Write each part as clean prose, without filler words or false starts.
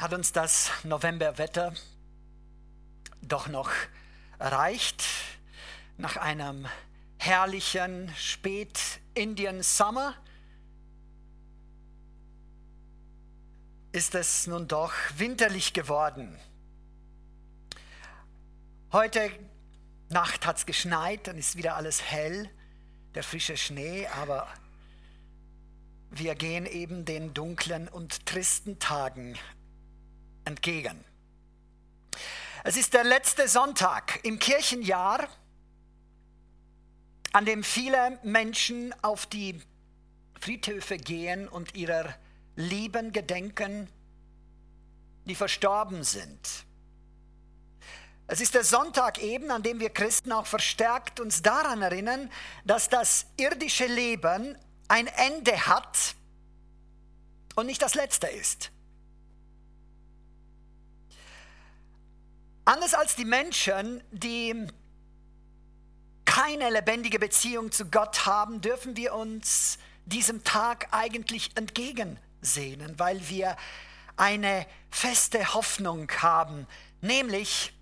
hat uns das Novemberwetter doch noch erreicht. Nach einem herrlichen Spät-Indian-Summer ist es nun doch winterlich geworden. Heute Nacht hat es geschneit, dann ist wieder alles hell, der frische Schnee, aber wir gehen eben den dunklen und tristen Tagen entgegen. Es ist der letzte Sonntag im Kirchenjahr, an dem viele Menschen auf die Friedhöfe gehen und ihrer Lieben gedenken, die verstorben sind. Es ist der Sonntag eben, an dem wir Christen auch verstärkt uns daran erinnern, dass das irdische Leben ein Ende hat und nicht das letzte ist. Anders als die Menschen, die keine lebendige Beziehung zu Gott haben, dürfen wir uns diesem Tag eigentlich entgegensehnen, weil wir eine feste Hoffnung haben, nämlich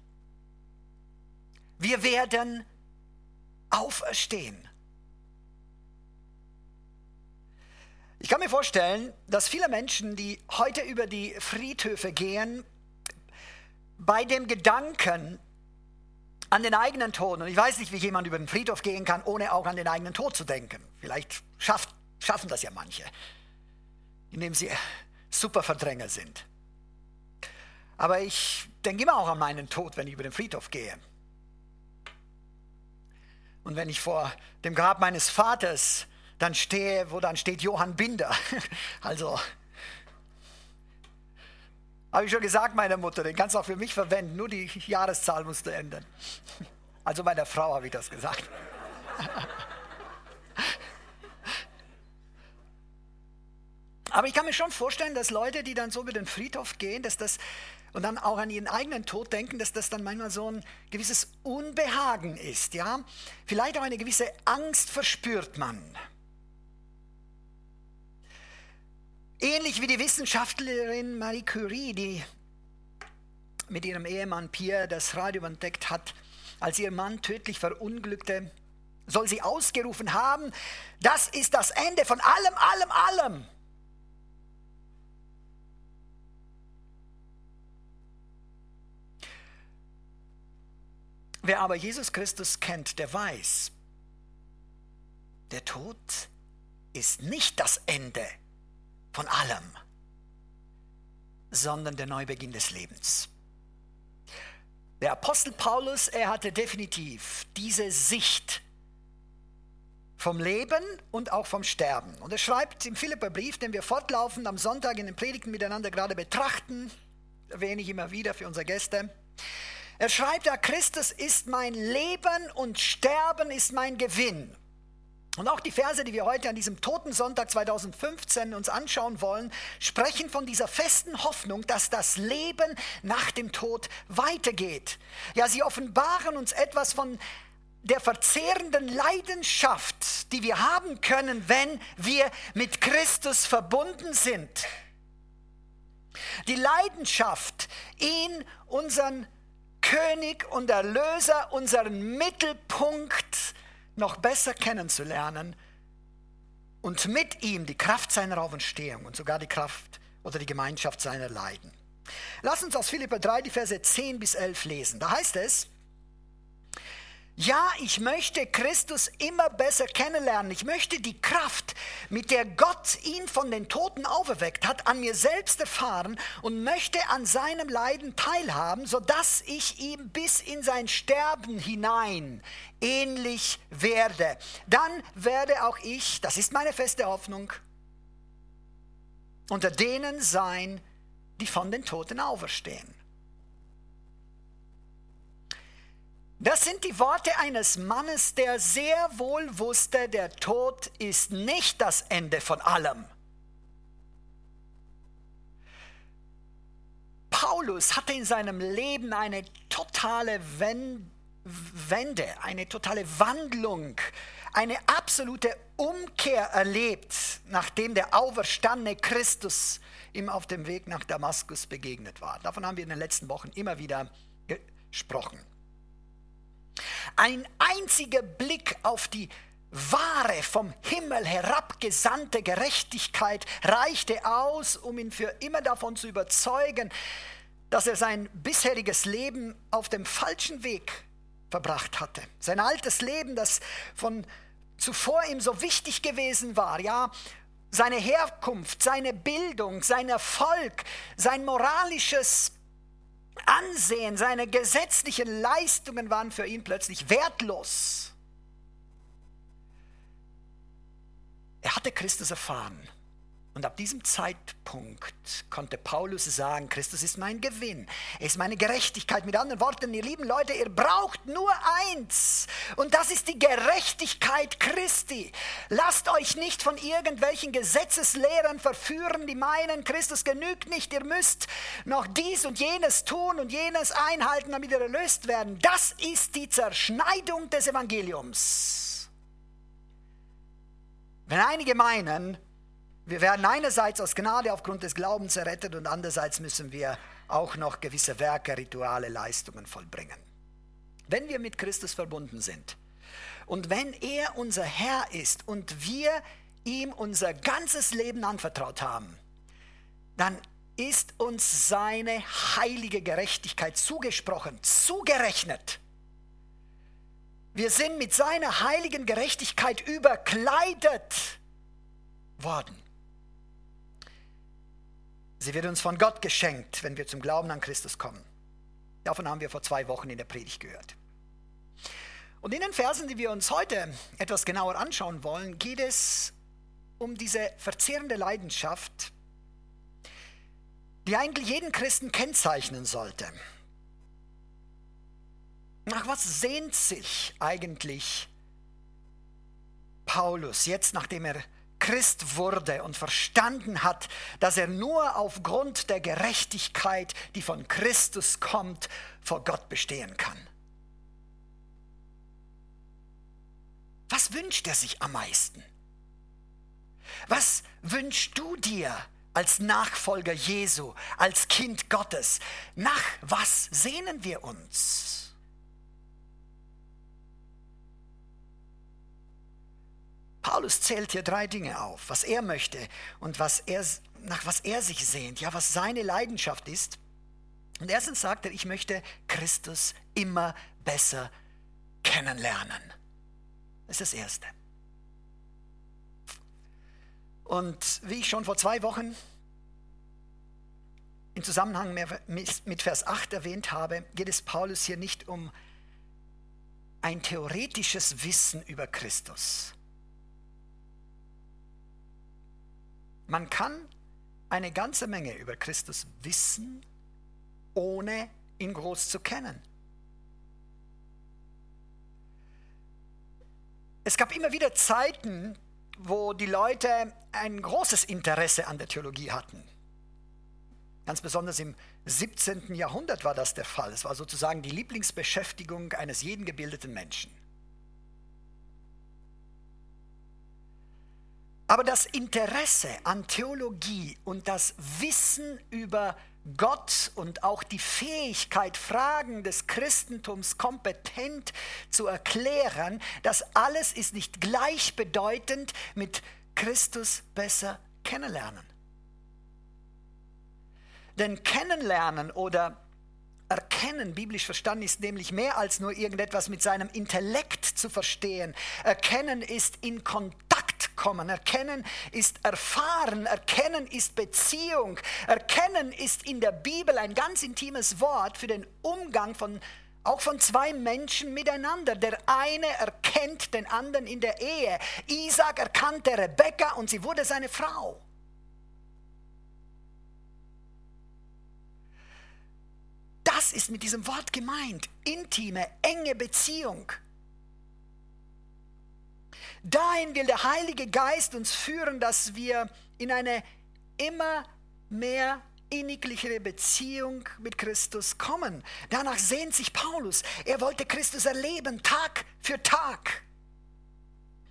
wir werden auferstehen. Ich kann mir vorstellen, dass viele Menschen, die heute über die Friedhöfe gehen, bei dem Gedanken an den eigenen Tod, und ich weiß nicht, wie jemand über den Friedhof gehen kann, ohne auch an den eigenen Tod zu denken. Vielleicht schaffen das ja manche, indem sie super Verdränger sind. Aber ich denke immer auch an meinen Tod, wenn ich über den Friedhof gehe. Und wenn ich vor dem Grab meines Vaters dann stehe, wo dann steht Johann Binder, also habe ich schon gesagt meiner Mutter, den kannst du auch für mich verwenden, nur die Jahreszahl musst du ändern. Also meiner Frau habe ich das gesagt. Aber ich kann mir schon vorstellen, dass Leute, die dann so über den Friedhof gehen, dass das und dann auch an ihren eigenen Tod denken, dass das dann manchmal so ein gewisses Unbehagen ist, ja? Vielleicht auch eine gewisse Angst verspürt man. Ähnlich wie die Wissenschaftlerin Marie Curie, die mit ihrem Ehemann Pierre das Radium entdeckt hat, als ihr Mann tödlich verunglückte, soll sie ausgerufen haben, das ist das Ende von allem. Wer aber Jesus Christus kennt, der weiß, der Tod ist nicht das Ende von allem, sondern der Neubeginn des Lebens. Der Apostel Paulus, er hatte definitiv diese Sicht vom Leben und auch vom Sterben. Und er schreibt im Philipperbrief, den wir fortlaufend am Sonntag in den Predigten miteinander gerade betrachten, erwähne ich immer wieder für unsere Gäste. Er schreibt, ja, Christus ist mein Leben und Sterben ist mein Gewinn. Und auch die Verse, die wir heute an diesem Totensonntag 2015 uns anschauen wollen, sprechen von dieser festen Hoffnung, dass das Leben nach dem Tod weitergeht. Ja, sie offenbaren uns etwas von der verzehrenden Leidenschaft, die wir haben können, wenn wir mit Christus verbunden sind. Die Leidenschaft, ihn, unseren König und Erlöser, unseren Mittelpunkt noch besser kennenzulernen und mit ihm die Kraft seiner Auferstehung und sogar die Kraft oder die Gemeinschaft seiner Leiden. Lass uns aus Philipper 3 die Verse 10 bis 11 lesen. Da heißt es, ja, ich möchte Christus immer besser kennenlernen. Ich möchte die Kraft, mit der Gott ihn von den Toten auferweckt hat, an mir selbst erfahren und möchte an seinem Leiden teilhaben, sodass ich ihm bis in sein Sterben hinein ähnlich werde. Dann werde auch ich, das ist meine feste Hoffnung, unter denen sein, die von den Toten auferstehen. Das sind die Worte eines Mannes, der sehr wohl wusste, der Tod ist nicht das Ende von allem. Paulus hatte in seinem Leben eine totale Wende, eine totale Wandlung eine absolute Umkehr erlebt, nachdem der auferstandene Christus ihm auf dem Weg nach Damaskus begegnet war. Davon haben wir in den letzten Wochen immer wieder gesprochen. Ein einziger Blick auf die wahre, vom Himmel herabgesandte Gerechtigkeit reichte aus, um ihn für immer davon zu überzeugen, dass er sein bisheriges Leben auf dem falschen Weg verbracht hatte. Sein altes Leben, das von zuvor ihm so wichtig gewesen war, ja, seine Herkunft, seine Bildung, sein Erfolg, sein moralisches Ansehen, seine gesetzlichen Leistungen waren für ihn plötzlich wertlos. Er hatte Christus erfahren und ab diesem Zeitpunkt konnte Paulus sagen, Christus ist mein Gewinn, er ist meine Gerechtigkeit. Mit anderen Worten, ihr lieben Leute, ihr braucht nur eins und das ist die Gerechtigkeit Christi. Lasst euch nicht von irgendwelchen Gesetzeslehrern verführen, die meinen, Christus genügt nicht, ihr müsst noch dies und jenes tun und jenes einhalten, damit ihr erlöst werden. Das ist die Zerschneidung des Evangeliums. Wenn einige meinen, wir werden einerseits aus Gnade aufgrund des Glaubens errettet und andererseits müssen wir auch noch gewisse Werke, Rituale, Leistungen vollbringen. Wenn wir mit Christus verbunden sind und wenn er unser Herr ist und wir ihm unser ganzes Leben anvertraut haben, dann ist uns seine heilige Gerechtigkeit zugesprochen, zugerechnet. Wir sind mit seiner heiligen Gerechtigkeit überkleidet worden. Sie wird uns von Gott geschenkt, wenn wir zum Glauben an Christus kommen. Davon haben wir vor 2 Wochen in der Predigt gehört. Und in den Versen, die wir uns heute etwas genauer anschauen wollen, geht es um diese verzehrende Leidenschaft, die eigentlich jeden Christen kennzeichnen sollte. Nach was sehnt sich eigentlich Paulus jetzt, nachdem er Christ wurde und verstanden hat, dass er nur aufgrund der Gerechtigkeit, die von Christus kommt, vor Gott bestehen kann? Was wünscht er sich am meisten? Was wünschst du dir als Nachfolger Jesu, als Kind Gottes? Nach was sehnen wir uns? Paulus zählt hier 3 Dinge auf, was er möchte und nach was er sich sehnt, ja, was seine Leidenschaft ist. Und erstens sagt er, ich möchte Christus immer besser kennenlernen. Das ist das Erste. Und wie ich schon vor 2 Wochen im Zusammenhang mit Vers 8 erwähnt habe, geht es Paulus hier nicht um ein theoretisches Wissen über Christus. Man kann eine ganze Menge über Christus wissen, ohne ihn groß zu kennen. Es gab immer wieder Zeiten, wo die Leute ein großes Interesse an der Theologie hatten. Ganz besonders im 17. Jahrhundert war das der Fall. Es war sozusagen die Lieblingsbeschäftigung eines jeden gebildeten Menschen. Aber das Interesse an Theologie und das Wissen über Gott und auch die Fähigkeit, Fragen des Christentums kompetent zu erklären, das alles ist nicht gleichbedeutend mit Christus besser kennenlernen. Denn kennenlernen oder erkennen, biblisch verstanden, ist nämlich mehr als nur irgendetwas mit seinem Intellekt zu verstehen. Erkennen ist in Kontakt kommen. Erkennen ist erfahren. Erkennen ist Beziehung. Erkennen ist in der Bibel ein ganz intimes Wort für den Umgang auch von 2 Menschen miteinander. Der eine erkennt den anderen in der Ehe. Isaac erkannte Rebekka und sie wurde seine Frau. Das ist mit diesem Wort gemeint. Intime, enge Beziehung. Dahin will der Heilige Geist uns führen, dass wir in eine immer mehr inniglichere Beziehung mit Christus kommen. Danach sehnt sich Paulus. Er wollte Christus erleben, Tag für Tag.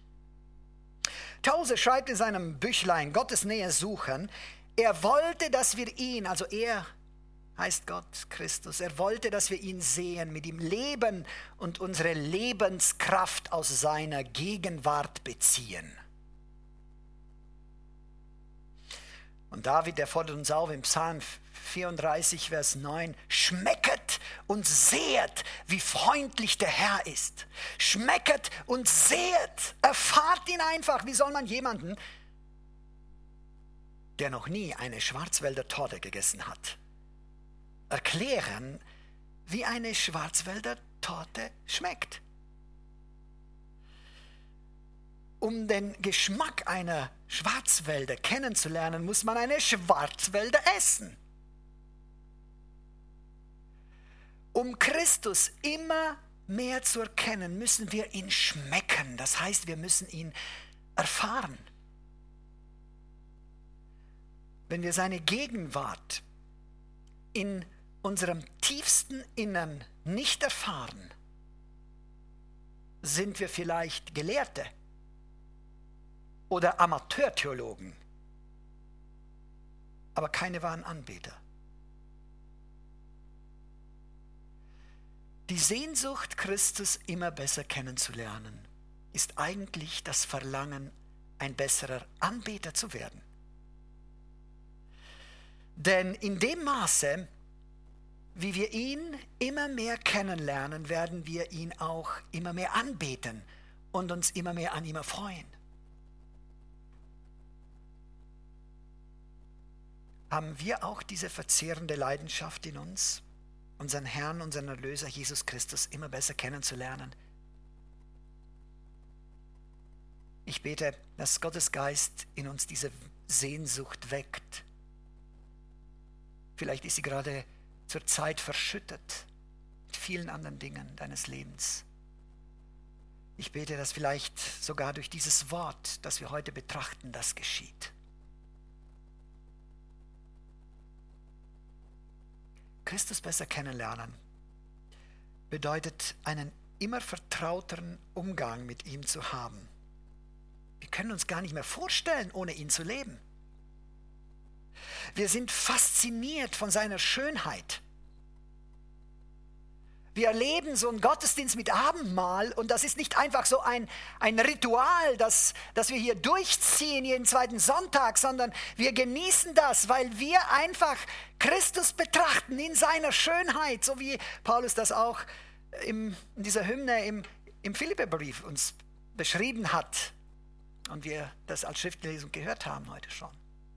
Tozer schreibt in seinem Büchlein Gottes Nähe suchen, er wollte, dass wir ihn, also er heißt Gott, Christus, er wollte, dass wir ihn sehen, mit ihm leben und unsere Lebenskraft aus seiner Gegenwart beziehen. Und David, der fordert uns auf im Psalm 34, Vers 9, schmecket und sehet, wie freundlich der Herr ist. Schmecket und sehet, erfahrt ihn einfach. Wie soll man jemanden, der noch nie eine Schwarzwälder Torte gegessen hat, erklären, wie eine Schwarzwälder Torte schmeckt? Um den Geschmack einer Schwarzwälder kennenzulernen, muss man eine Schwarzwälder essen. Um Christus immer mehr zu erkennen, müssen wir ihn schmecken. Das heißt, wir müssen ihn erfahren. Wenn wir seine Gegenwart in unserem tiefsten Innern nicht erfahren, sind wir vielleicht Gelehrte oder Amateurtheologen, aber keine wahren Anbeter. Die Sehnsucht, Christus immer besser kennenzulernen, ist eigentlich das Verlangen, ein besserer Anbeter zu werden. Denn in dem Maße, wie wir ihn immer mehr kennenlernen, werden wir ihn auch immer mehr anbeten und uns immer mehr an ihm erfreuen. Haben wir auch diese verzehrende Leidenschaft in uns, unseren Herrn, unseren Erlöser Jesus Christus immer besser kennenzulernen? Ich bete, dass Gottes Geist in uns diese Sehnsucht weckt. Vielleicht ist sie gerade zur Zeit verschüttet mit vielen anderen Dingen deines Lebens. Ich bete, dass vielleicht sogar durch dieses Wort, das wir heute betrachten, das geschieht. Christus besser kennenlernen bedeutet, einen immer vertrauteren Umgang mit ihm zu haben. Wir können uns gar nicht mehr vorstellen, ohne ihn zu leben. Wir sind fasziniert von seiner Schönheit. Wir erleben so einen Gottesdienst mit Abendmahl und das ist nicht einfach so ein Ritual, das wir hier durchziehen jeden zweiten Sonntag, sondern wir genießen das, weil wir einfach Christus betrachten in seiner Schönheit, so wie Paulus das auch in dieser Hymne im Philipperbrief uns beschrieben hat und wir das als Schriftlesung gehört haben heute schon.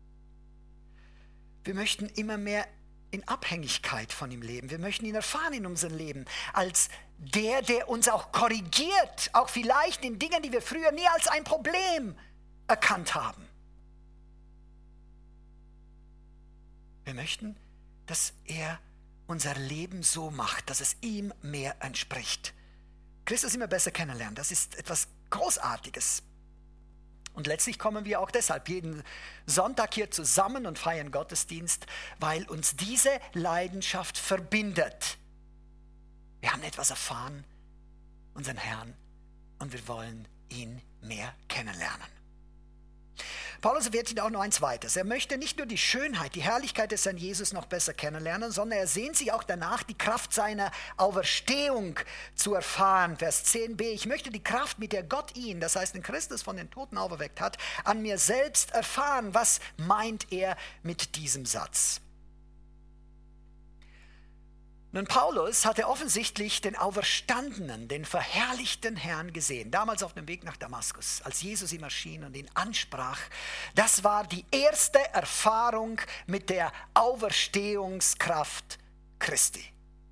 Wir möchten immer mehr in Abhängigkeit von ihm leben. Wir möchten ihn erfahren in unserem Leben als der uns auch korrigiert, auch vielleicht in Dingen, die wir früher nie als ein Problem erkannt haben. Wir möchten, dass er unser Leben so macht, dass es ihm mehr entspricht. Christus immer besser kennenlernen, das ist etwas Großartiges. Und letztlich kommen wir auch deshalb jeden Sonntag hier zusammen und feiern Gottesdienst, weil uns diese Leidenschaft verbindet. Wir haben etwas erfahren, unseren Herrn, und wir wollen ihn mehr kennenlernen. Paulus erwähnt auch noch ein zweites. Er möchte nicht nur die Schönheit, die Herrlichkeit des Herrn Jesus noch besser kennenlernen, sondern er sehnt sich auch danach, die Kraft seiner Auferstehung zu erfahren. Vers 10b, ich möchte die Kraft, mit der Gott ihn, das heißt den Christus von den Toten auferweckt hat, an mir selbst erfahren. Was meint er mit diesem Satz? Nun, Paulus hatte offensichtlich den Auferstandenen, den verherrlichten Herrn gesehen, damals auf dem Weg nach Damaskus, als Jesus ihm erschien und ihn ansprach. Das war die erste Erfahrung mit der Auferstehungskraft Christi.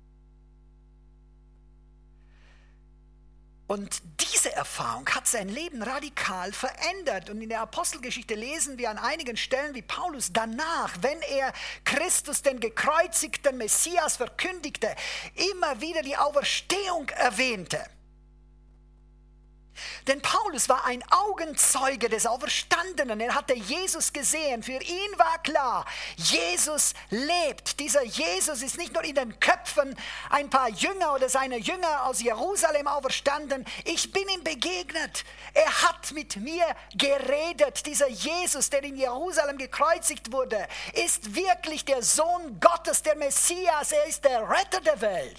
Und diese Erfahrung hat sein Leben radikal verändert. Und in der Apostelgeschichte lesen wir an einigen Stellen, wie Paulus danach, wenn er Christus, den gekreuzigten Messias, verkündigte, immer wieder die Auferstehung erwähnte. Denn Paulus war ein Augenzeuge des Auferstandenen. Er hatte Jesus gesehen. Für ihn war klar, Jesus lebt. Dieser Jesus ist nicht nur in den Köpfen ein paar Jünger oder seine Jünger aus Jerusalem auferstanden. Ich bin ihm begegnet. Er hat mit mir geredet. Dieser Jesus, der in Jerusalem gekreuzigt wurde, ist wirklich der Sohn Gottes, der Messias. Er ist der Retter der Welt.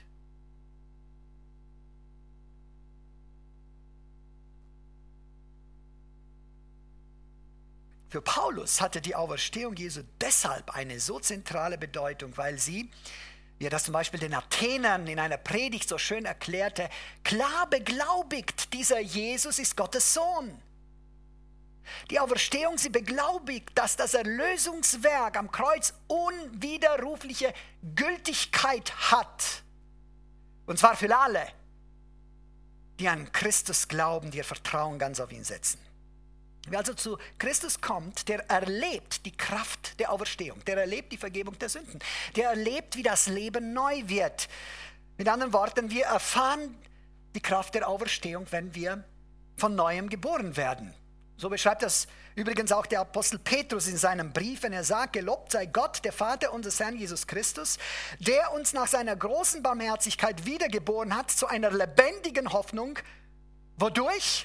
Für Paulus hatte die Auferstehung Jesu deshalb eine so zentrale Bedeutung, weil sie, wie er das zum Beispiel den Athenern in einer Predigt so schön erklärte, klar beglaubigt, dieser Jesus ist Gottes Sohn. Die Auferstehung, sie beglaubigt, dass das Erlösungswerk am Kreuz unwiderrufliche Gültigkeit hat. Und zwar für alle, die an Christus glauben, die ihr Vertrauen ganz auf ihn setzen. Wer also zu Christus kommt, der erlebt die Kraft der Auferstehung, der erlebt die Vergebung der Sünden, der erlebt, wie das Leben neu wird. Mit anderen Worten, wir erfahren die Kraft der Auferstehung, wenn wir von Neuem geboren werden. So beschreibt das übrigens auch der Apostel Petrus in seinem Brief, wenn er sagt, gelobt sei Gott, der Vater unseres Herrn Jesus Christus, der uns nach seiner großen Barmherzigkeit wiedergeboren hat zu einer lebendigen Hoffnung, wodurch?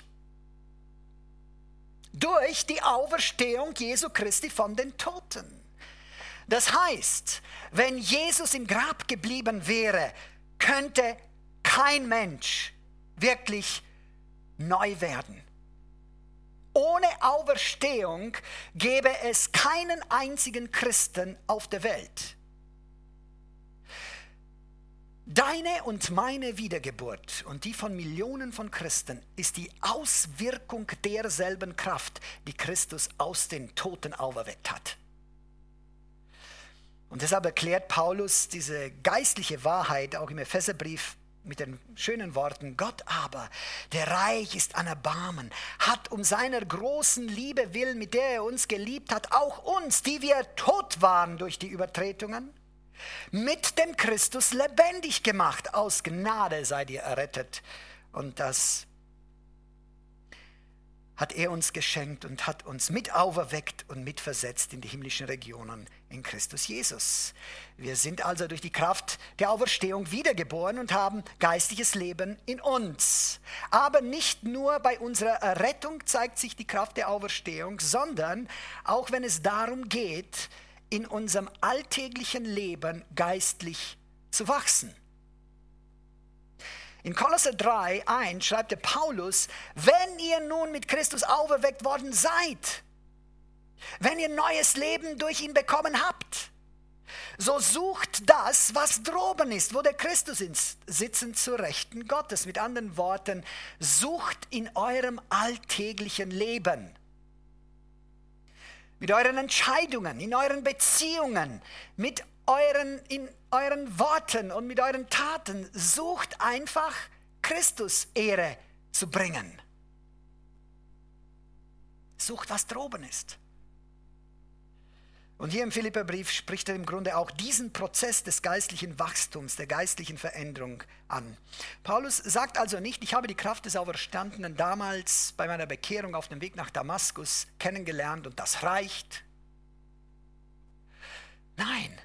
Durch die Auferstehung Jesu Christi von den Toten. Das heißt, wenn Jesus im Grab geblieben wäre, könnte kein Mensch wirklich neu werden. Ohne Auferstehung gäbe es keinen einzigen Christen auf der Welt. Deine und meine Wiedergeburt und die von Millionen von Christen ist die Auswirkung derselben Kraft, die Christus aus den Toten auferweckt hat. Und deshalb erklärt Paulus diese geistliche Wahrheit auch im Epheserbrief mit den schönen Worten: Gott aber, der reich ist an Erbarmen, hat um seiner großen Liebe willen, mit der er uns geliebt hat, auch uns, die wir tot waren durch die Übertretungen, mit dem Christus lebendig gemacht. Aus Gnade seid ihr errettet. Und das hat er uns geschenkt und hat uns mit auferweckt und mitversetzt in die himmlischen Regionen in Christus Jesus. Wir sind also durch die Kraft der Auferstehung wiedergeboren und haben geistliches Leben in uns. Aber nicht nur bei unserer Errettung zeigt sich die Kraft der Auferstehung, sondern auch wenn es darum geht, in unserem alltäglichen Leben geistlich zu wachsen. In Kolosser 3,1 schreibt der Paulus: Wenn ihr nun mit Christus auferweckt worden seid, wenn ihr neues Leben durch ihn bekommen habt, so sucht das, was droben ist, wo der Christus ist, sitzend zur Rechten Gottes. Mit anderen Worten, sucht in eurem alltäglichen Leben, mit euren Entscheidungen, in euren Beziehungen, in euren Worten und mit euren Taten, sucht einfach Christus Ehre zu bringen. Sucht, was droben ist. Und hier im Philipperbrief spricht er im Grunde auch diesen Prozess des geistlichen Wachstums, der geistlichen Veränderung an. Paulus sagt also nicht, ich habe die Kraft des Auferstandenen damals bei meiner Bekehrung auf dem Weg nach Damaskus kennengelernt und das reicht. Nein,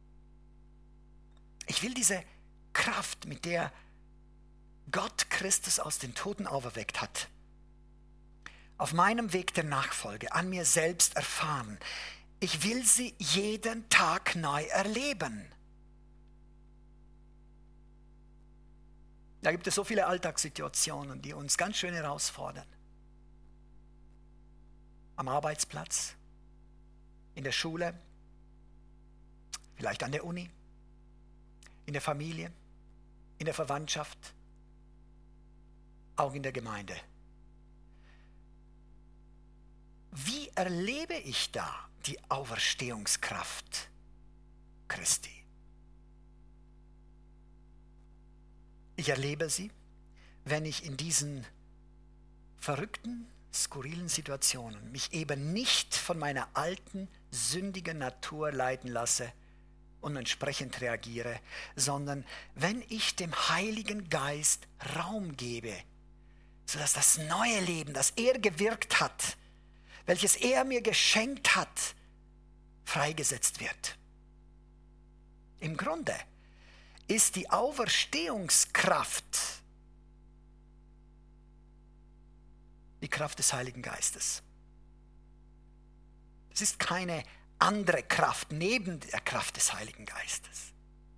ich will diese Kraft, mit der Gott Christus aus den Toten auferweckt hat, auf meinem Weg der Nachfolge an mir selbst erfahren. Ich will sie jeden Tag neu erleben. Da gibt es so viele Alltagssituationen, die uns ganz schön herausfordern. Am Arbeitsplatz, in der Schule, vielleicht an der Uni, in der Familie, in der Verwandtschaft, auch in der Gemeinde. Wie erlebe ich da die Auferstehungskraft Christi? Ich erlebe sie, wenn ich in diesen verrückten, skurrilen Situationen mich eben nicht von meiner alten, sündigen Natur leiten lasse und entsprechend reagiere, sondern wenn ich dem Heiligen Geist Raum gebe, sodass das neue Leben, das er gewirkt hat, welches er mir geschenkt hat, freigesetzt wird. Im Grunde ist die Auferstehungskraft die Kraft des Heiligen Geistes. Es ist keine andere Kraft neben der Kraft des Heiligen Geistes.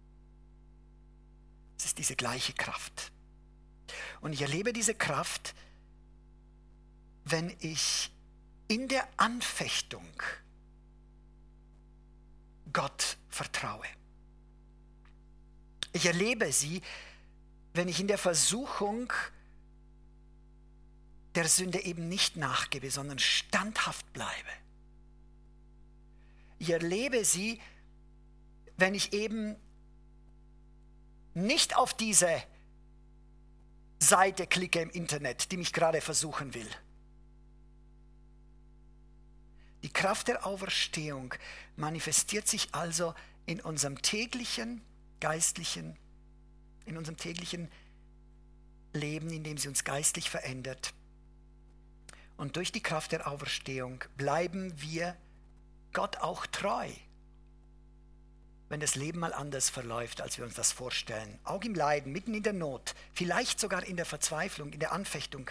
Es ist diese gleiche Kraft. Und ich erlebe diese Kraft, wenn ich in der Anfechtung Gott vertraue. Ich erlebe sie, wenn ich in der Versuchung der Sünde eben nicht nachgebe, sondern standhaft bleibe. Ich erlebe sie, wenn ich eben nicht auf diese Seite klicke im Internet, die mich gerade versuchen will. Die Kraft der Auferstehung manifestiert sich also in unserem täglichen geistlichen, in unserem täglichen Leben, indem sie uns geistlich verändert. Und durch die Kraft der Auferstehung bleiben wir Gott auch treu, wenn das Leben mal anders verläuft, als wir uns das vorstellen. Auch im Leiden, mitten in der Not, vielleicht sogar in der Verzweiflung, in der Anfechtung.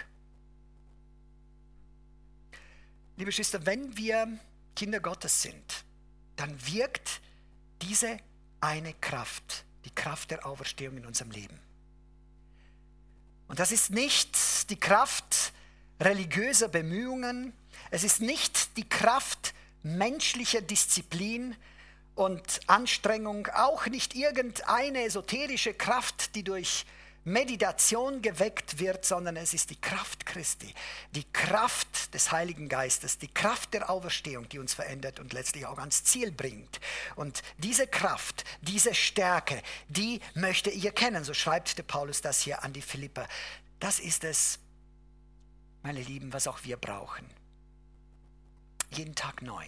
Liebe Geschwister, wenn wir Kinder Gottes sind, dann wirkt diese eine Kraft, die Kraft der Auferstehung in unserem Leben. Und das ist nicht die Kraft religiöser Bemühungen, es ist nicht die Kraft menschlicher Disziplin und Anstrengung, auch nicht irgendeine esoterische Kraft, die durch Meditation geweckt wird, sondern es ist die Kraft Christi, die Kraft des Heiligen Geistes, die Kraft der Auferstehung, die uns verändert und letztlich auch ans Ziel bringt. Und diese Kraft, diese Stärke, die möchte ich erkennen, so schreibt der Paulus das hier an die Philipper. Das ist es, meine Lieben, was auch wir brauchen. Jeden Tag neu.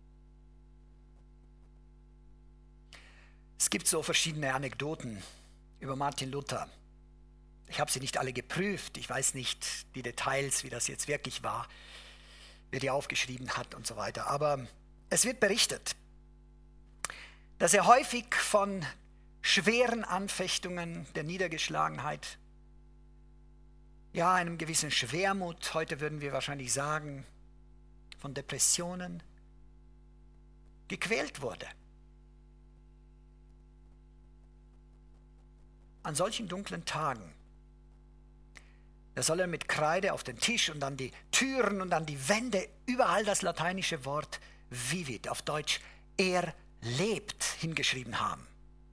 Es gibt so verschiedene Anekdoten über Martin Luther. Ich habe sie nicht alle geprüft, ich weiß nicht die Details, wie das jetzt wirklich war, wer die aufgeschrieben hat und so weiter. Aber es wird berichtet, dass er häufig von schweren Anfechtungen der Niedergeschlagenheit, ja, einem gewissen Schwermut, heute würden wir wahrscheinlich sagen, von Depressionen gequält wurde. An solchen dunklen Tagen, da soll er mit Kreide auf den Tisch und an die Türen und an die Wände überall das lateinische Wort vivit, auf Deutsch er lebt, hingeschrieben haben.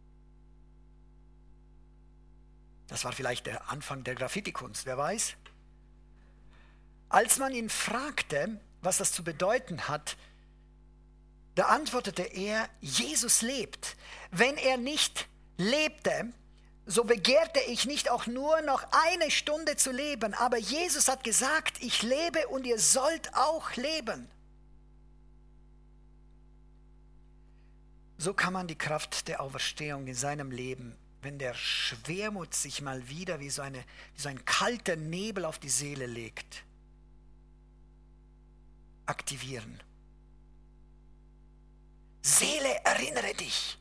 Das war vielleicht der Anfang der Graffiti-Kunst, wer weiß. Als man ihn fragte, was das zu bedeuten hat, da antwortete er, Jesus lebt. Wenn er nicht lebte, so begehrte ich nicht auch nur noch eine Stunde zu leben, aber Jesus hat gesagt, ich lebe und ihr sollt auch leben. So kann man die Kraft der Auferstehung in seinem Leben, wenn der Schwermut sich mal wieder wie so ein kalter Nebel auf die Seele legt, aktivieren. Seele, erinnere dich.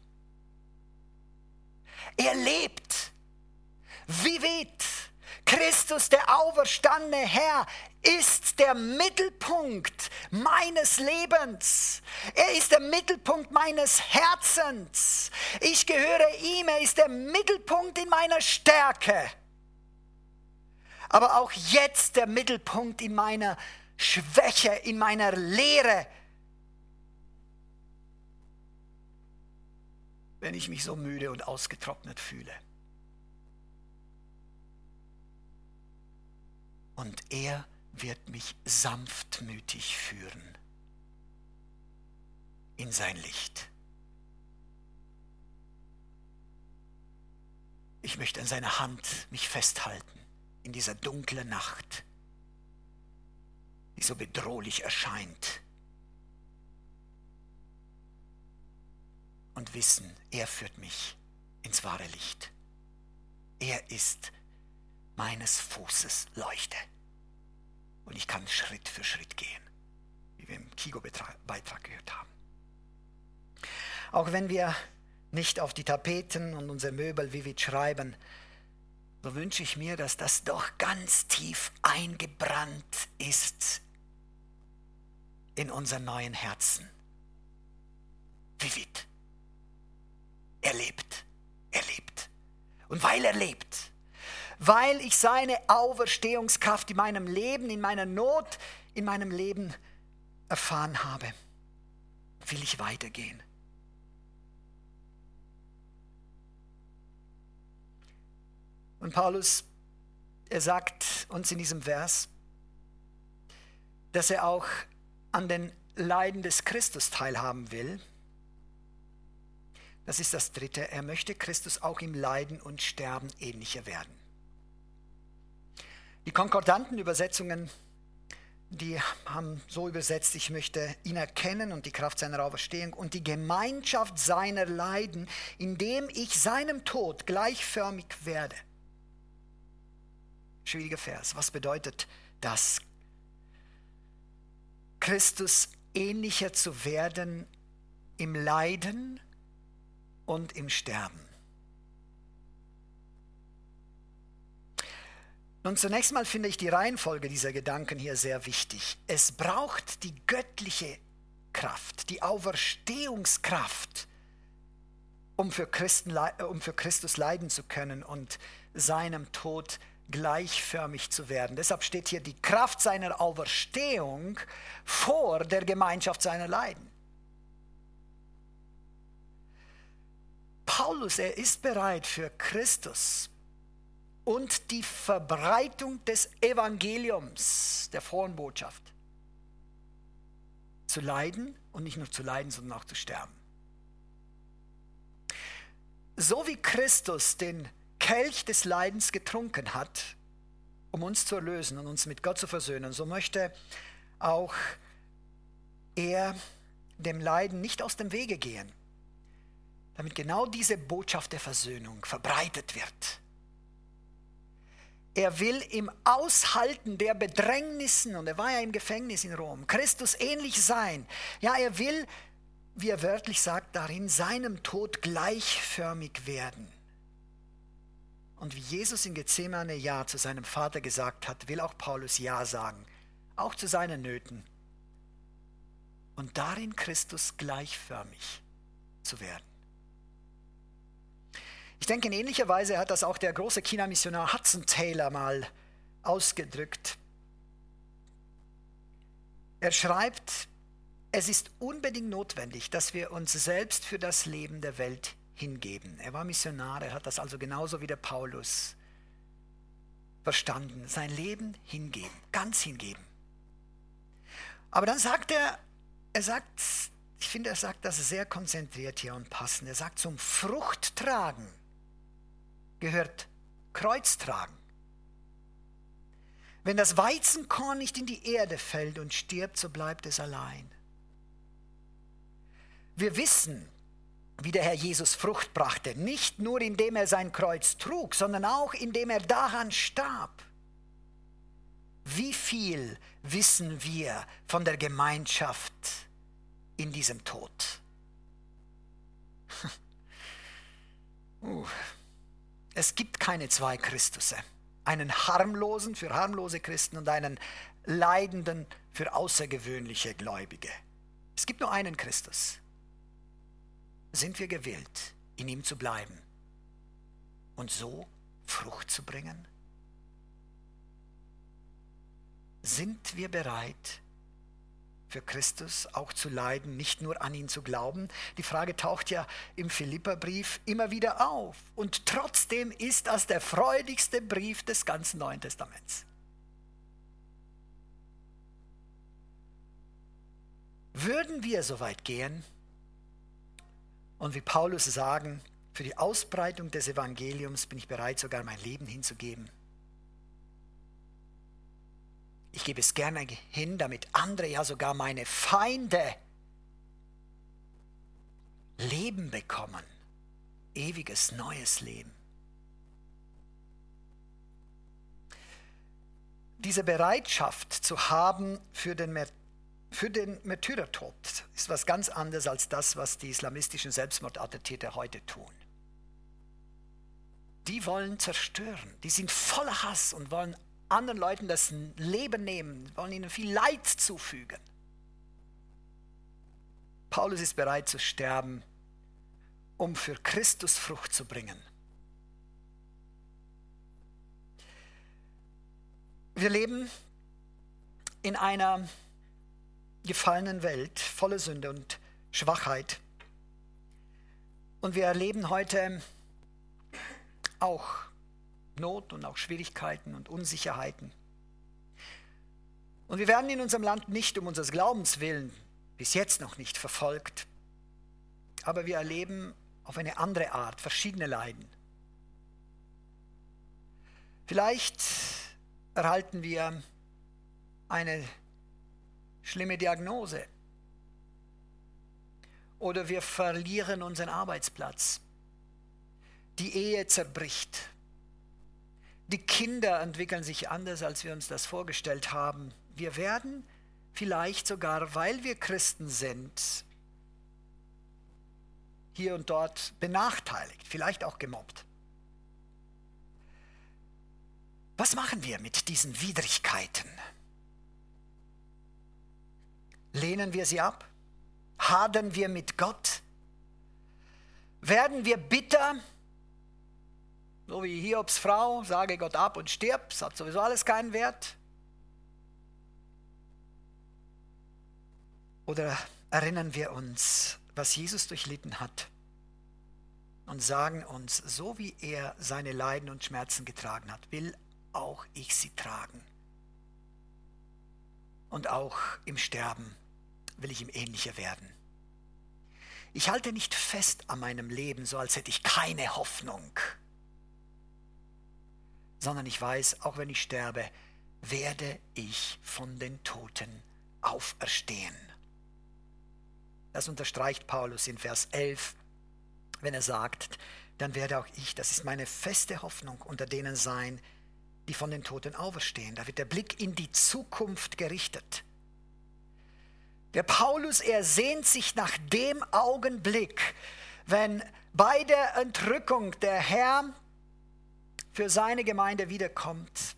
Er lebt. Vivit. Christus, der auferstandene Herr, ist der Mittelpunkt meines Lebens. Er ist der Mittelpunkt meines Herzens. Ich gehöre ihm. Er ist der Mittelpunkt in meiner Stärke. Aber auch jetzt der Mittelpunkt in meiner Schwäche, in meiner Leere. Wenn ich mich so müde und ausgetrocknet fühle. Und er wird mich sanftmütig führen in sein Licht. Ich möchte an seiner Hand mich festhalten in dieser dunklen Nacht, die so bedrohlich erscheint. Und wissen, er führt mich ins wahre Licht. Er ist meines Fußes Leuchte. und ich kann Schritt für Schritt gehen, wie wir im Kigo-Beitrag gehört haben. Auch wenn wir nicht auf die Tapeten und unsere Möbel vivid schreiben, so wünsche ich mir, dass das doch ganz tief eingebrannt ist in unseren neuen Herzen. Vivid. Er lebt. Er lebt. Und weil er lebt, weil ich seine Auferstehungskraft in meinem Leben, in meiner Not, in meinem Leben erfahren habe, will ich weitergehen. Und Paulus, er sagt uns in diesem Vers, dass er auch an den Leiden des Christus teilhaben will. Das ist das Dritte. Er möchte Christus auch im Leiden und Sterben ähnlicher werden. Die konkordanten Übersetzungen, die haben so übersetzt: Ich möchte ihn erkennen und die Kraft seiner Auferstehung und die Gemeinschaft seiner Leiden, indem ich seinem Tod gleichförmig werde. Schwieriger Vers. Was bedeutet das? Christus ähnlicher zu werden im Leiden und im Sterben. Nun, zunächst mal finde ich die Reihenfolge dieser Gedanken hier sehr wichtig. Es braucht die göttliche Kraft, die Auferstehungskraft, um für Christus leiden zu können und seinem Tod gleichförmig zu werden. Deshalb steht hier die Kraft seiner Auferstehung vor der Gemeinschaft seiner Leiden. Paulus, er ist bereit für Christus und die Verbreitung des Evangeliums, der frohen Botschaft, zu leiden und nicht nur zu leiden, sondern auch zu sterben. So wie Christus den Kelch des Leidens getrunken hat, um uns zu erlösen und uns mit Gott zu versöhnen, so möchte auch er dem Leiden nicht aus dem Wege gehen, damit genau diese Botschaft der Versöhnung verbreitet wird. Er will im Aushalten der Bedrängnissen, und er war ja im Gefängnis in Rom, Christus ähnlich sein. Ja, er will, wie er wörtlich sagt, darin seinem Tod gleichförmig werden. Und wie Jesus in Gethsemane Ja zu seinem Vater gesagt hat, will auch Paulus Ja sagen, auch zu seinen Nöten. Und darin Christus gleichförmig zu werden. Ich denke, in ähnlicher Weise hat das auch der große China-Missionar Hudson Taylor mal ausgedrückt. Er schreibt, es ist unbedingt notwendig, dass wir uns selbst für das Leben der Welt hingeben. Er war Missionar, er hat das also genauso wie der Paulus verstanden. Sein Leben hingeben, ganz hingeben. Aber dann sagt er sagt, ich finde, er sagt das sehr konzentriert hier und passend. Er sagt, zum Fruchttragen gehört Kreuztragen. Wenn das Weizenkorn nicht in die Erde fällt und stirbt, so bleibt es allein. Wir wissen, wie der Herr Jesus Frucht brachte, nicht nur indem er sein Kreuz trug, sondern auch indem er daran starb. Wie viel wissen wir von der Gemeinschaft in diesem Tod? Es gibt keine zwei Christusse. Einen harmlosen für harmlose Christen und einen leidenden für außergewöhnliche Gläubige. Es gibt nur einen Christus. Sind wir gewillt, in ihm zu bleiben und so Frucht zu bringen? Sind wir bereit, für Christus auch zu leiden, nicht nur an ihn zu glauben? Die Frage taucht ja im Philipperbrief immer wieder auf. Und trotzdem ist das der freudigste Brief des ganzen Neuen Testaments. Würden wir so weit gehen und wie Paulus sagen, für die Ausbreitung des Evangeliums bin ich bereit, sogar mein Leben hinzugeben. Ich gebe es gerne hin, damit andere, ja sogar meine Feinde, Leben bekommen. Ewiges, neues Leben. diese Bereitschaft zu haben für den Märtyrertod ist was ganz anderes als das, was die islamistischen Selbstmordattentäter heute tun. Die wollen zerstören, die sind voller Hass und wollen anderen Leuten das Leben nehmen, wollen ihnen viel Leid zufügen. Paulus ist bereit zu sterben, um für Christus Frucht zu bringen. Wir leben in einer gefallenen Welt, voller Sünde und Schwachheit. Und wir erleben heute auch Not und auch Schwierigkeiten und Unsicherheiten. Und wir werden in unserem Land nicht um unseres Glaubens willen, bis jetzt noch nicht verfolgt, aber wir erleben auf eine andere Art verschiedene Leiden. Vielleicht erhalten wir eine schlimme Diagnose oder wir verlieren unseren Arbeitsplatz. Die Ehe zerbricht. Die Kinder entwickeln sich anders, als wir uns das vorgestellt haben. Wir werden vielleicht sogar, weil wir Christen sind, hier und dort benachteiligt, vielleicht auch gemobbt. Was machen wir mit diesen Widrigkeiten? Lehnen wir sie ab? Hadern wir mit Gott? Werden wir bitter? So wie Hiobs Frau, sage Gott ab und stirb, es hat sowieso alles keinen Wert. Oder erinnern wir uns, was Jesus durchlitten hat und sagen uns, so wie er seine Leiden und Schmerzen getragen hat, will auch ich sie tragen. Und auch im Sterben will ich ihm ähnlicher werden. Ich halte nicht fest an meinem Leben, so als hätte ich keine Hoffnung, sondern ich weiß, auch wenn ich sterbe, werde ich von den Toten auferstehen. Das unterstreicht Paulus in Vers 11, wenn er sagt, dann werde auch ich, das ist meine feste Hoffnung, unter denen sein, die von den Toten auferstehen. Da wird der Blick in die Zukunft gerichtet. Der Paulus, er sehnt sich nach dem Augenblick, wenn bei der Entrückung der Herr für seine Gemeinde wiederkommt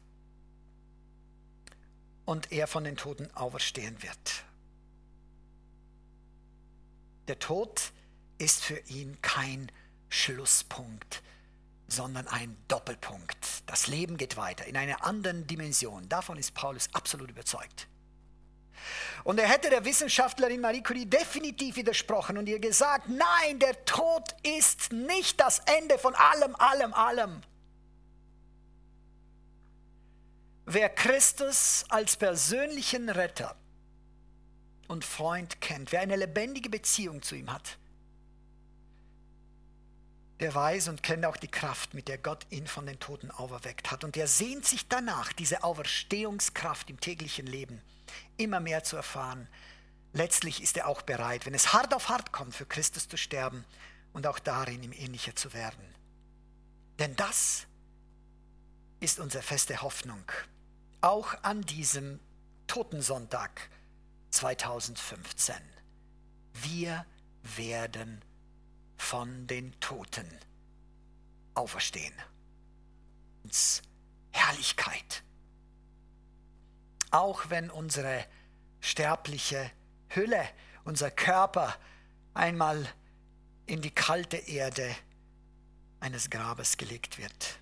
und er von den Toten auferstehen wird. Der Tod ist für ihn kein Schlusspunkt, sondern ein Doppelpunkt. Das Leben geht weiter in einer anderen Dimension. Davon ist Paulus absolut überzeugt. Und er hätte der Wissenschaftlerin Marie Curie definitiv widersprochen und ihr gesagt, nein, der Tod ist nicht das Ende von allem. Wer Christus als persönlichen Retter und Freund kennt, wer eine lebendige Beziehung zu ihm hat, der weiß und kennt auch die Kraft, mit der Gott ihn von den Toten auferweckt hat. Und er sehnt sich danach, diese Auferstehungskraft im täglichen Leben immer mehr zu erfahren. Letztlich ist er auch bereit, wenn es hart auf hart kommt, für Christus zu sterben und auch darin ihm ähnlicher zu werden. Denn das ist unsere feste Hoffnung, auch an diesem Totensonntag 2015. Wir werden von den Toten auferstehen. Ins Herrlichkeit. Auch wenn unsere sterbliche Hülle, unser Körper einmal in die kalte Erde eines Grabes gelegt wird,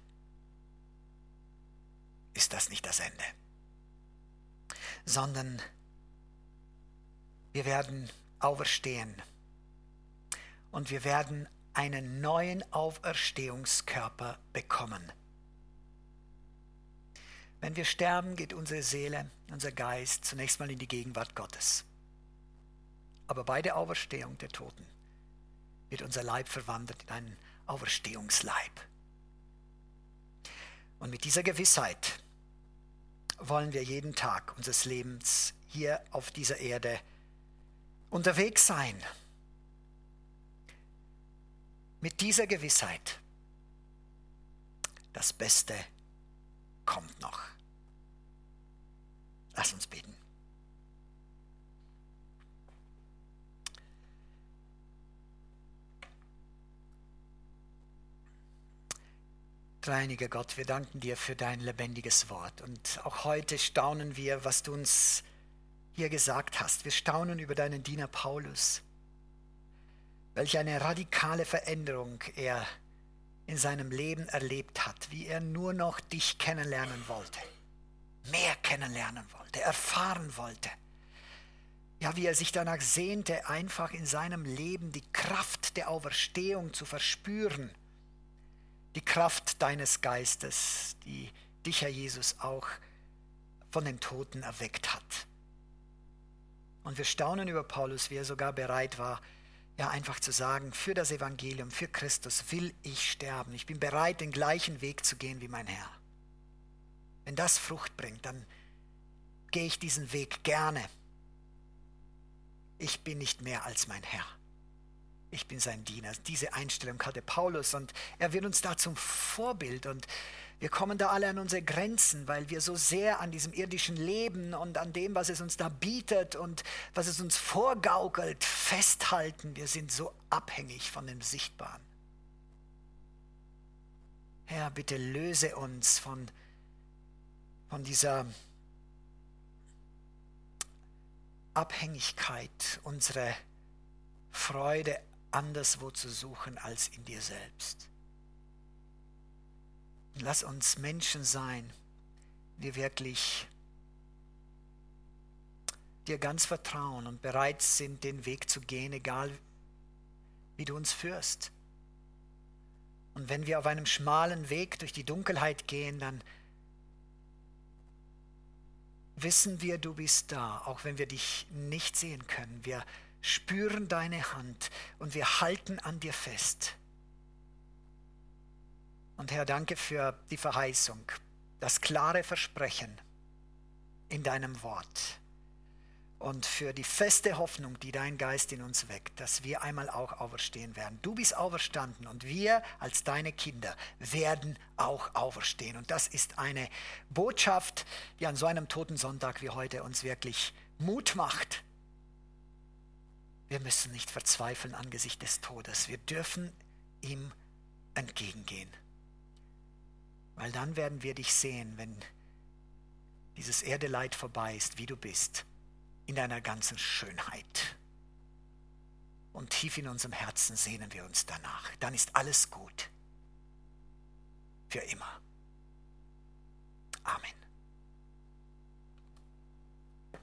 ist das nicht das Ende, sondern wir werden auferstehen. Und wir werden einen neuen Auferstehungskörper bekommen. Wenn wir sterben, geht unsere Seele, unser Geist zunächst mal in die Gegenwart Gottes. Aber bei der Auferstehung der Toten wird unser Leib verwandelt in einen Auferstehungsleib. Und mit dieser Gewissheit wollen wir jeden Tag unseres Lebens hier auf dieser Erde unterwegs sein. Mit dieser Gewissheit, das Beste kommt noch. Lass uns beten. Dreieiniger Gott, wir danken dir für dein lebendiges Wort. Und auch heute staunen wir, was du uns hier gesagt hast. Wir staunen über deinen Diener Paulus. Welch eine radikale Veränderung er in seinem Leben erlebt hat, wie er nur noch dich kennenlernen wollte, mehr kennenlernen wollte, erfahren wollte. Ja, wie er sich danach sehnte, einfach in seinem Leben die Kraft der Auferstehung zu verspüren, die Kraft deines Geistes, die dich, Herr Jesus, auch von den Toten erweckt hat. Und wir staunen über Paulus, wie er sogar bereit war, ja, einfach zu sagen, für das Evangelium, für Christus will ich sterben. Ich bin bereit, den gleichen Weg zu gehen wie mein Herr. Wenn das Frucht bringt, dann gehe ich diesen Weg gerne. Ich bin nicht mehr als mein Herr. Ich bin sein Diener. Diese Einstellung hatte Paulus und er wird uns da zum Vorbild. Und wir kommen da alle an unsere Grenzen, weil wir so sehr an diesem irdischen Leben und an dem, was es uns da bietet und was es uns vorgaukelt, festhalten. Wir sind so abhängig von dem Sichtbaren. Herr, bitte löse uns von dieser Abhängigkeit, unsere Freude anderswo zu suchen als in dir selbst. Lass uns Menschen sein, die wirklich dir ganz vertrauen und bereit sind, den Weg zu gehen, egal wie du uns führst. Und wenn wir auf einem schmalen Weg durch die Dunkelheit gehen, dann wissen wir, du bist da, auch wenn wir dich nicht sehen können. Wir spüren deine Hand und wir halten an dir fest. Und Herr, danke für die Verheißung, das klare Versprechen in deinem Wort und für die feste Hoffnung, die dein Geist in uns weckt, dass wir einmal auch auferstehen werden. Du bist auferstanden und wir als deine Kinder werden auch auferstehen. Und das ist eine Botschaft, die an so einem Totensonntag wie heute uns wirklich Mut macht. Wir müssen nicht verzweifeln angesichts des Todes. Wir dürfen ihm entgegengehen. Weil dann werden wir dich sehen, wenn dieses Erdeleid vorbei ist, wie du bist, in deiner ganzen Schönheit. Und tief in unserem Herzen sehnen wir uns danach. Dann ist alles gut. Für immer. Amen.